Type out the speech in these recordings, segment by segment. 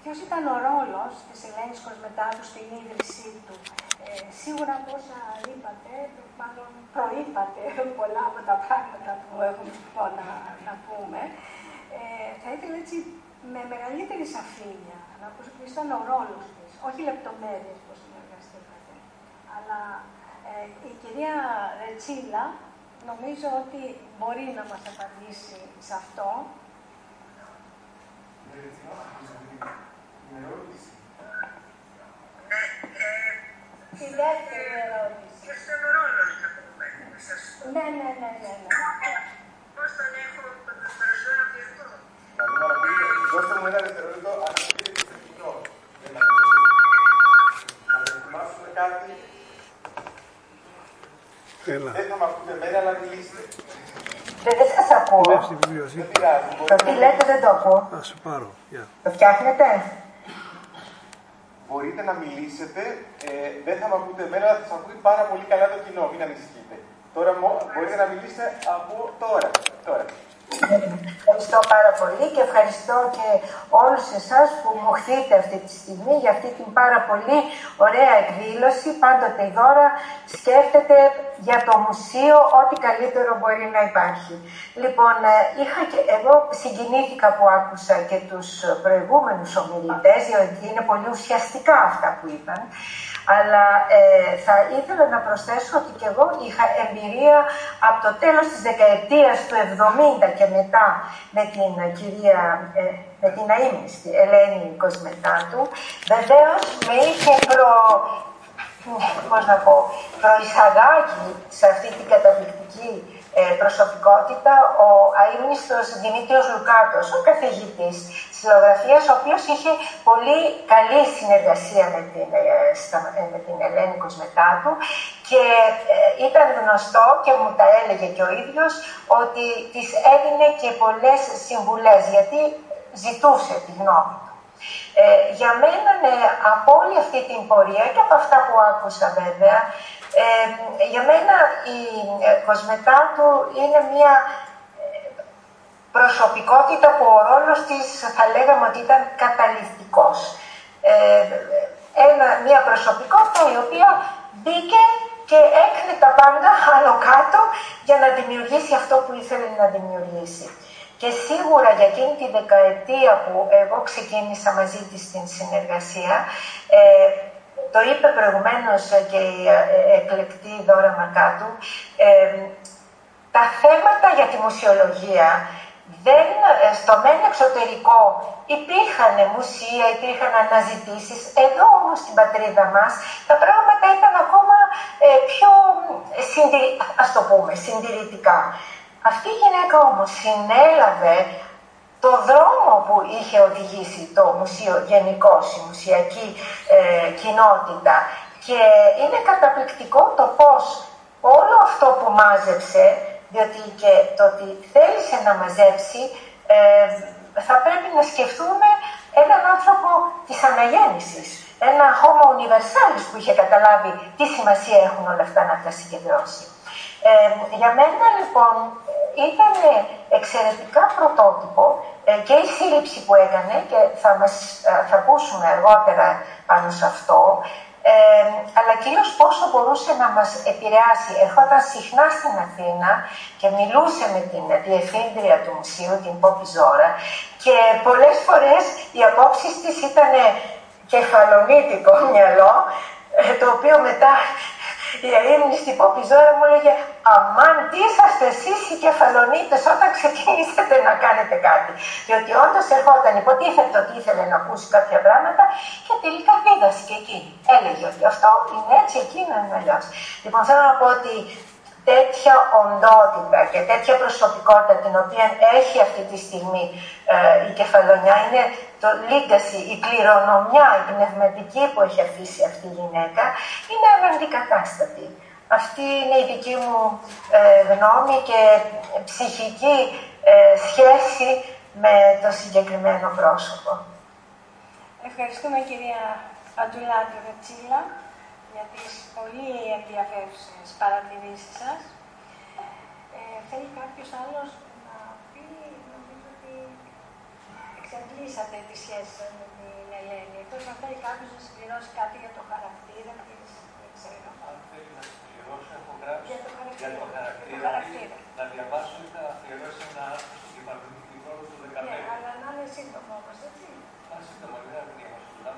ποιος ήταν ο ρόλος της Ελένης Κοσμετάτου στην ίδρυσή του? Σίγουρα από όσα είπατε, μάλλον προείπατε πολλά από τα πράγματα που έχουμε να πούμε. Θα ήθελα έτσι με μεγαλύτερη σαφήνεια να ακούσω ποιος ήταν ο ρόλος της, όχι λεπτομέρειες πώς συνεργαστήκατε, αλλά η κυρία Ρετσίλα νομίζω ότι μπορεί να μας απαντήσει σε αυτό. Τη δεύτερη ερώτηση. Ποιος ήταν ο ρόλος, να πούμε, να σας πω. Ναι. Πώς τον έχω προσλάβει εγώ. Δώστε μου ένα δευτερόλεπτο, αναπτύξτε στο κοινό. Να δοκιμάσουμε κάτι. Δεν θα μ' ακούτε εμένα, αλλά μιλήστε. Δεν σας ακούω. Δεν πειράζει. Το τι λέτε δεν το ακούω. Να σου πάρω. Το φτιάχνετε? Μπορείτε να μιλήσετε, δεν θα μ' ακούτε εμένα, αλλά θα σας ακούει πάρα πολύ καλά το κοινό, μην ανησυχείτε. Τώρα μπορείτε να μιλήσετε από τώρα. Ευχαριστώ πάρα πολύ και ευχαριστώ και όλους εσάς που μου χθείτε αυτή τη στιγμή για αυτή την πάρα πολύ ωραία εκδήλωση. Πάντοτε η Δώρα σκέφτεται για το μουσείο ό,τι καλύτερο μπορεί να υπάρχει. Λοιπόν, εγώ συγκινήθηκα που άκουσα και τους προηγούμενους ομιλητές, διότι είναι πολύ ουσιαστικά αυτά που είπαν. Αλλά θα ήθελα να προσθέσω ότι και εγώ είχα εμπειρία από το τέλος της δεκαετίας του 70 και μετά με την αείμνηστη Ελένη Κοσμετάτου. Βεβαίως με είχε προεισαγάγει σε αυτή την καταπληκτική προσωπικότητα ο αείμνηστος Δημήτριος Λουκάτος, ο καθηγητής της λογογραφίας, ο οποίος είχε πολύ καλή συνεργασία με την Ελένη Κοσμετάτου και ήταν γνωστό και μου τα έλεγε και ο ίδιος ότι της έδινε και πολλές συμβουλές, γιατί ζητούσε τη γνώμη του. Για μένα, από όλη αυτή την πορεία και από αυτά που άκουσα βέβαια, για μένα η Κοσμετάτου είναι μια προσωπικότητα που ο ρόλος της θα λέγαμε ότι ήταν καταλυτικός. Μια προσωπικότητα η οποία μπήκε και έκρινε τα πάντα άνω κάτω για να δημιουργήσει αυτό που ήθελε να δημιουργήσει. Και σίγουρα για εκείνη τη δεκαετία που εγώ ξεκίνησα μαζί της στην συνεργασία, το είπε προηγουμένως και η εκλεκτή Δώρα Μακάτου, τα θέματα για τη μουσιολογία στο μεν εξωτερικό υπήρχαν μουσεία, υπήρχαν αναζητήσεις. Εδώ όμως στην πατρίδα μας τα πράγματα ήταν ακόμα πιο συντηρητικά. Αυτή η γυναίκα όμως συνέλαβε το δρόμο που είχε οδηγήσει το μουσείο γενικώς, η μουσιακή κοινότητα. Και είναι καταπληκτικό το πώς όλο αυτό που μάζεψε, διότι και το ότι θέλησε να μαζέψει, θα πρέπει να σκεφτούμε έναν άνθρωπο της αναγέννησης, ένα homo universalis που είχε καταλάβει τι σημασία έχουν όλα αυτά να τα συγκεντρώσει. Για μένα λοιπόν ήταν εξαιρετικά πρωτότυπο και η σύλληψη που έκανε, και θα ακούσουμε αργότερα πάνω σε αυτό, αλλά κυρίως πόσο μπορούσε να μας επηρεάσει. Ερχόταν συχνά στην Αθήνα και μιλούσε με την διευθύντρια του μουσείου, την Πόπη Ζώρα, και πολλές φορές οι απόψεις της ήταν κεφαλονίτικο μυαλό, το οποίο μετά η αείμνηστη Πόπη Ζώρα μου έλεγε «Αμάν, τι είσαστε εσείς οι κεφαλονίτες όταν ξεκινήσετε να κάνετε κάτι». Διότι όντως ερχόταν, υποτίθεται ότι ήθελε να ακούσει κάποια πράγματα και τελικά δίδασκε εκείνη. Έλεγε ότι αυτό είναι έτσι, εκείνο είναι αλλιώς. Λοιπόν, θέλω να πω ότι τέτοια οντότητα και τέτοια προσωπικότητα την οποία έχει αυτή τη στιγμή η Κεφαλονιά, είναι το legacy, η κληρονομιά, η πνευματική που έχει αφήσει αυτή η γυναίκα, είναι αναντικατάστατη. Αυτή είναι η δική μου γνώμη και ψυχική σχέση με το συγκεκριμένο πρόσωπο. Ευχαριστούμε κυρία Αντουλάτη Ρετσίλα για τις πολύ ενδιαφέρουσες παρατηρήσεις σας. Θέλει κάποιος άλλος να πει? Νομίζω ότι εξαντλήσατε τη σχέση σας με την εκτός αν θέλει κάποιος να συμπληρώσει κάτι για το χαρακτήρα της, δεν ξέρω. Αν θέλει να συμπληρώσει, έχω γράψει Για το χαρακτήρα. Να διαβάσω ή να αφιερώσει ένα άρθρο στην Κυπαρδική Πρόοδο του 2015. Ναι, αλλά να είναι σύντομο όμως, έτσι. Σύντομο, δεν είναι διαβάσω.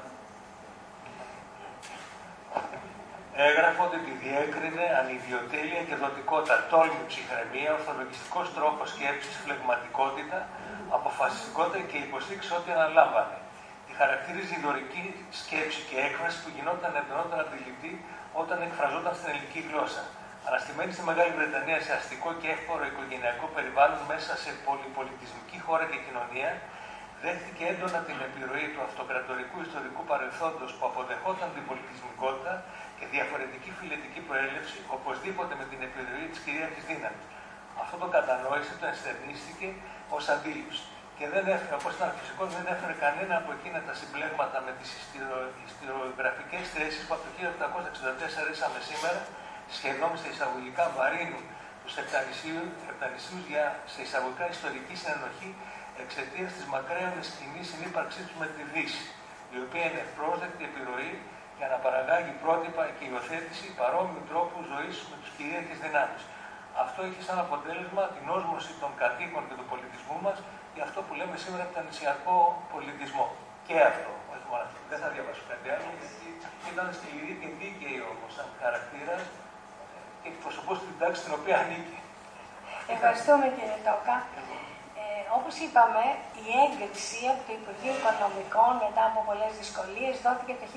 Έγραφε ότι τη διέκρινε ανιδιοτέλεια και δοτικότητα, τόλμη, ψυχραιμία, ορθολογιστικός τρόπος σκέψης, φλεγματικότητα, αποφασιστικότητα και υποστήριξη ό,τι αναλάμβανε. Τη χαρακτήριζε η δωρική σκέψη και έκφραση που γινόταν εντονότερα αντιληπτή όταν εκφραζόταν στην ελληνική γλώσσα. Αναστημένη στη Μεγάλη Βρετανία σε αστικό και εύπορο οικογενειακό περιβάλλον μέσα σε πολυπολιτισμική χώρα και κοινωνία, δέχτηκε έντονα την επιρροή του αυτοκρατορικού ιστορικού παρελθόντος που αποδεχόταν την πολιτισμικότητα και διαφορετική φιλετική προέλευση, οπωσδήποτε με την επιρροή της κυρίαρχης δύναμης. Αυτό το κατανόησε, το ενστερνίστηκε ως αντίληψη. Και δεν έφερε, όπως ήταν φυσικό, δεν έφερε κανένα από εκείνα τα συμπλέγματα με τις ιστοριογραφικές θέσεις που από το 1864 ήσαμε σήμερα, σχεδόν σε εισαγωγικά βαρύνουν τους επτανησίους για σε εισαγωγικά ιστορική συνενοχή εξαιτίας της μακραίωνης κοινής συνύπαρξής τους με τη Δύση, η οποία είναι ευπρόσδεκτη επιρροή για να παραγάγει πρότυπα και υιοθέτηση παρόμοιου τρόπου ζωής με τους κυρίαρχες δυνάμεις. Αυτό έχει σαν αποτέλεσμα την όσμωση των κατοίκων και του πολιτισμού μας για αυτό που λέμε σήμερα επτανησιακό πολιτισμό. Και αυτό, όχι μόνο αυτό. Δεν θα διαβάσω κάτι άλλο, γιατί ήταν σκληρή και δίκαιη όμως σαν χαρακτήρας και εκπροσωπούσε την τάξη στην οποία ανήκει. Ευχαριστούμε κύριε Τόκα. Όπως είπαμε, η έγκριση από το Υπουργείο Οικονομικών μετά από πολλές δυσκολίες δόθηκε το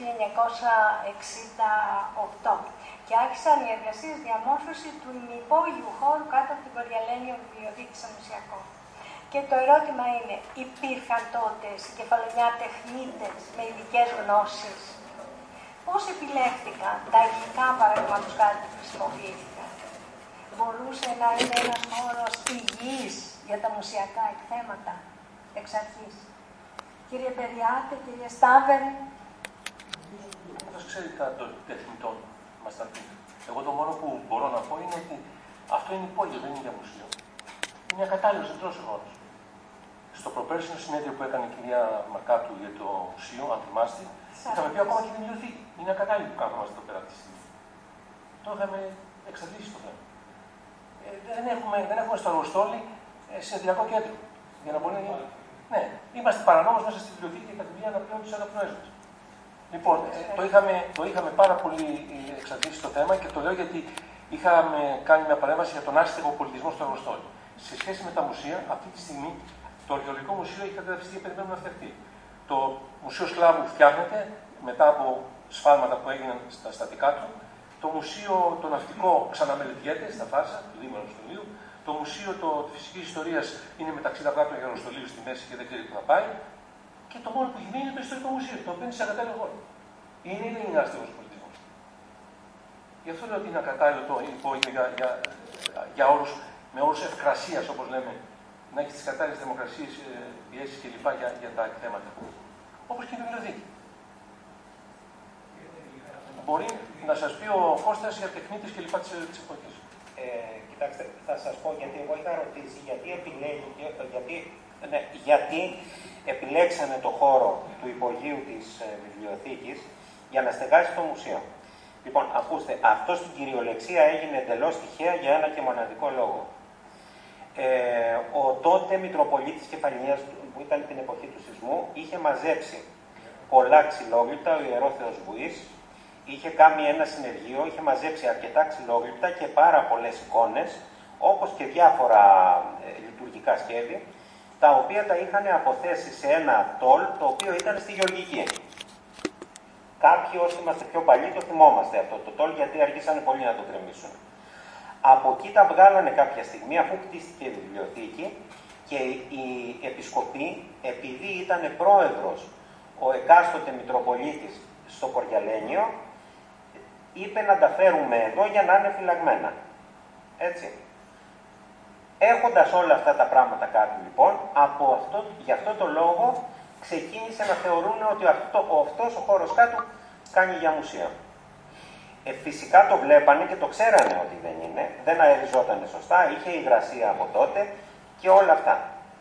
1968 και άρχισαν οι εργασίες διαμόρφωση του ημυπόγειου χώρου κάτω από την Κοριαλένιο Βιβλιοθήκη στο Μουσιακό. Και το ερώτημα είναι, υπήρχαν τότε στην Κεφαλονιά τεχνίτες με ειδικές γνώσεις? Πώς επιλέχθηκαν τα υλικά, παραδείγματος χάρη, που χρησιμοποιήθηκαν? Μπορούσε να είναι ένας χώρος υγιής για τα μουσιακά εκθέματα εξ αρχής? Κύριε Μπεριάτε, κύριε Στάβερ. Όπως ξέρετε των τεχνητών μας τα πείτε. Εγώ το μόνο που μπορώ να πω είναι ότι αυτό είναι υπόγειο, δεν είναι για μουσείο. Είναι μια κατάλληλος εντός χώρος. Στο προπέρσινο συνέδριο που έκανε η κυρία Μακάτου για το μουσείο, αν θυμάστε, είχαμε πει ακόμα και την βιβλιοθήκη. Είναι μια κατάλληλη που κάνουμε εδώ πέρα αυτή τη στιγμή. Το είχαμε εξαντλήσει το θέμα. Δεν έχουμε στο Αργοστόλι συνεδριακό κέντρο. Για να μπορεί να γίνει. Ναι, είμαστε παρανόμως μέσα στη βιβλιοθήκη και κατ' να πλέον τους αναπνοές. Λοιπόν, το είχαμε πάρα πολύ εξαντλήσει το θέμα και το λέω γιατί είχαμε κάνει μια παρέμβαση για τον άστεγο πολιτισμό στο Αργοστόλι. Σε σχέση με τα μουσεία, αυτή τη στιγμή το Αρχαιολογικό Μουσείο έχει καταδευτεί και περιμένουμε να φτιαχτεί. Το Μουσείο Σκλάβου φτιάχνεται μετά από σφάλματα που έγιναν στα στατικά του. Το Μουσείο το Ναυτικό ξαναμελετιέται στα Φάρσα, του Δήμου Αργοστολίου. Το Μουσείο τη Φυσικής Ιστορίας είναι μεταξύ τα πλάτων για Αργοστολίου στη μέση και δεν ξέρει πού θα πάει. Και το μόνο που έχει μείνει είναι το Ιστορικό Μουσείο, το οποίο είναι σε ακατάλληλο χώρο. Είναι ή δεν είναι άστεγος πολιτισμός? Γι' αυτό λέω ότι είναι ακατάλληλο το υπόγειο για όρους, με όρους ευκρασίας, όπως λέμε, να έχει τις κατάλληλες δημοκρασίες, πιέσεις κλπ. Για τα εκθέματα. Όπως και η βιβλιοθήκη. Μπορεί να σας πει ο Κώστας για τεχνίτες κλπ. Της εποχής. Κοιτάξτε, θα σας πω γιατί εγώ είχα ρωτήσει γιατί επιλέξανε το χώρο του υπογείου της βιβλιοθήκης για να στεγάσει το μουσείο. Λοιπόν, ακούστε, αυτό στην κυριολεξία έγινε εντελώς τυχαία για ένα και μοναδικό λόγο. Ο τότε Μητροπολίτης Κεφαλονιάς, που ήταν την εποχή του σεισμού, είχε μαζέψει πολλά ξυλόγλυπτα, ο Ιερός Θεός Βουής, είχε κάνει ένα συνεργείο, είχε μαζέψει αρκετά ξυλόγλυπτα και πάρα πολλές εικόνες, όπως και διάφορα λειτουργικά σχέδια, τα οποία τα είχαν αποθέσει σε ένα τόλ, το οποίο ήταν στη Γεωργική. Κάποιοι όσοι είμαστε πιο παλιοί το θυμόμαστε αυτό το τόλ, γιατί αργήσανε πολύ να το κρεμίσουν. Από εκεί τα βγάλανε κάποια στιγμή, αφού χτίστηκε η βιβλιοθήκη, και η Επισκοπή, επειδή ήταν πρόεδρος ο εκάστοτε Μητροπολίτης στο Κοριαλένιο, είπε να τα φέρουμε εδώ για να είναι φυλαγμένα. Έτσι. Έχοντας όλα αυτά τα πράγματα κάτω, λοιπόν, γι' αυτό το λόγο ξεκίνησε να θεωρούν ότι αυτός ο χώρος κάτω κάνει για μουσείο. Φυσικά το βλέπανε και το ξέρανε ότι δεν είναι, δεν αεριζόταν σωστά, είχε υγρασία από τότε και όλα αυτά.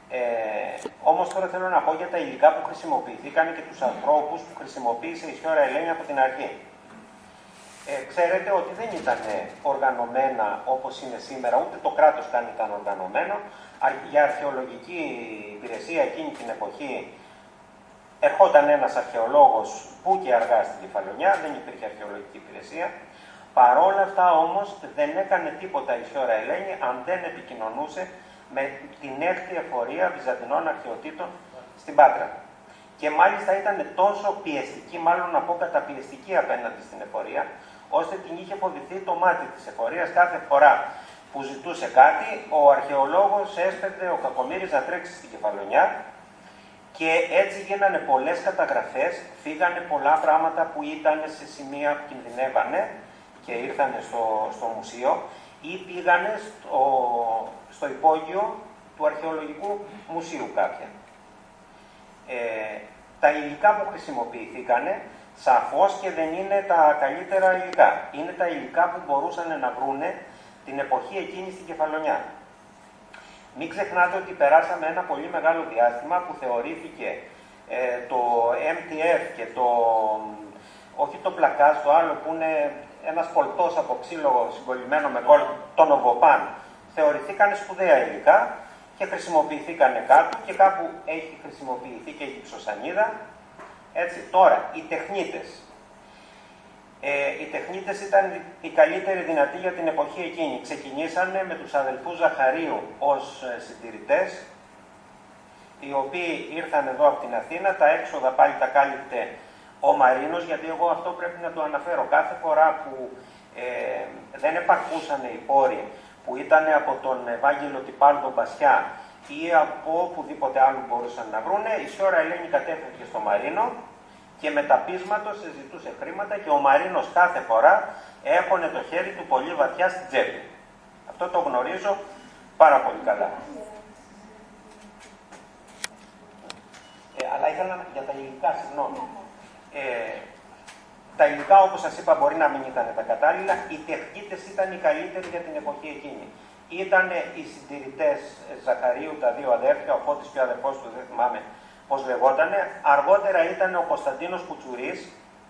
Όμως τώρα θέλω να πω για τα υλικά που χρησιμοποιηθήκαν και τους ανθρώπους που χρησιμοποίησε η Σιώρα Ελένη από την αρχή. Ξέρετε ότι δεν ήταν οργανωμένα όπως είναι σήμερα, ούτε το κράτος καν ήταν οργανωμένο. Για αρχαιολογική υπηρεσία εκείνη την εποχή ερχόταν ένας αρχαιολόγος που και αργά στην Κεφαλονιά, δεν υπήρχε αρχαιολογική υπηρεσία. Παρόλα αυτά όμως δεν έκανε τίποτα η Σιώρα Ελένη αν δεν επικοινωνούσε με την έκτη εφορία βυζαντινών αρχαιοτήτων στην Πάτρα. Και μάλιστα ήταν τόσο πιεστική, μάλλον να πω καταπιεστική απέναντι στην εφορία, ώστε την είχε φοβηθεί το μάτι της εφορίας. Κάθε φορά που ζητούσε κάτι, ο αρχαιολόγος έσπευδε ο Κακομοίρης να τρέξει στην Κεφαλονιά και έτσι γίνανε πολλές καταγραφές, φύγανε πολλά πράγματα που ήταν σε σημεία που κινδυνεύανε και ήρθανε στο μουσείο ή πήγανε στο υπόγειο του αρχαιολογικού μουσείου κάποια. Τα υλικά που χρησιμοποιηθήκανε σαφώς και δεν είναι τα καλύτερα υλικά. Είναι τα υλικά που μπορούσαν να βρούνε την εποχή εκείνη στην Κεφαλονιά. Μην ξεχνάτε ότι περάσαμε ένα πολύ μεγάλο διάστημα που θεωρήθηκε το MTF και όχι το πλακάζ, το άλλο που είναι ένας πολτός από ξύλο συγκολλημένο με γκολ, το νοβοπάν, θεωρηθήκαν σπουδαία υλικά και χρησιμοποιηθήκαν κάπου και κάπου έχει χρησιμοποιηθεί και η γυψοσανίδα. Έτσι, τώρα, οι τεχνίτες. Οι τεχνίτες ήταν οι καλύτεροι δυνατοί για την εποχή εκείνη. Ξεκινήσανε με τους αδελφούς Ζαχαρίου ως συντηρητές, οι οποίοι ήρθαν εδώ από την Αθήνα, τα έξοδα πάλι τα κάλυπτε ο Μαρίνος, γιατί εγώ αυτό πρέπει να το αναφέρω. Κάθε φορά που δεν επαρκούσαν οι πόροι που ήταν από τον Ευάγγελο Τιπάλδο Μπασιά ή από οπουδήποτε άλλο μπορούσαν να βρούνε, η Σιώρα Ελένη κατέφυγε στο Μαρίνο και με ταπίσματος ζητούσε χρήματα και ο Μαρίνος κάθε φορά έπωνε το χέρι του πολύ βαθιά στην τσέπη. Αυτό το γνωρίζω πάρα πολύ καλά. Αλλά ήθελα για τα υλικά, συγγνώμη. Τα υλικά, όπως σας είπα, μπορεί να μην ήταν τα κατάλληλα. Οι τεχνίτες ήταν οι καλύτεροι για την εποχή εκείνη. Ήταν οι συντηρητές Ζαχαρίου, τα δύο αδέρφια, ο Φώτης και ο αδερφός του, δεν θυμάμαι πώς λεγότανε. Αργότερα ήταν ο Κωνσταντίνος Κουτσουρής,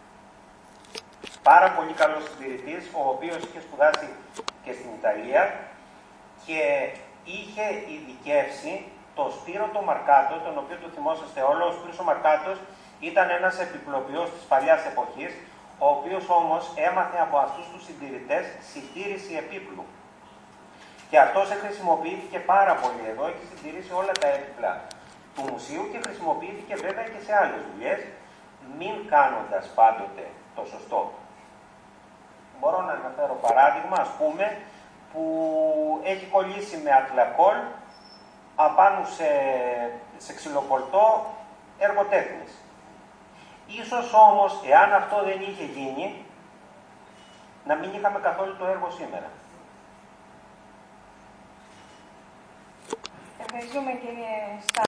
πάρα πολύ καλός συντηρητής, ο οποίος είχε σπουδάσει και στην Ιταλία και είχε ειδικεύσει το Σπύρο το Μαρκάτο, τον οποίο το θυμόσαστε όλο. Ο Σπύρος ο Μαρκάτος ήταν ένας επιπλοποιός της παλιάς εποχής, ο οποίος όμως έμαθε από αυτούς τους συντηρητές συντήρηση επίπλου. Και αυτός χρησιμοποιήθηκε πάρα πολύ εδώ, έχει συντηρήσει όλα τα έπιπλα του μουσείου και χρησιμοποιήθηκε βέβαια και σε άλλες δουλειές, μην κάνοντας πάντοτε το σωστό. Μπορώ να αναφέρω παράδειγμα, ας πούμε, που έχει κολλήσει με ατλακόλ απάνω σε ξυλοπολτό εργοτέχνης. Ίσως όμως, εάν αυτό δεν είχε γίνει, να μην είχαμε καθόλου το έργο σήμερα. Ευχαριστούμε κύριε Στά.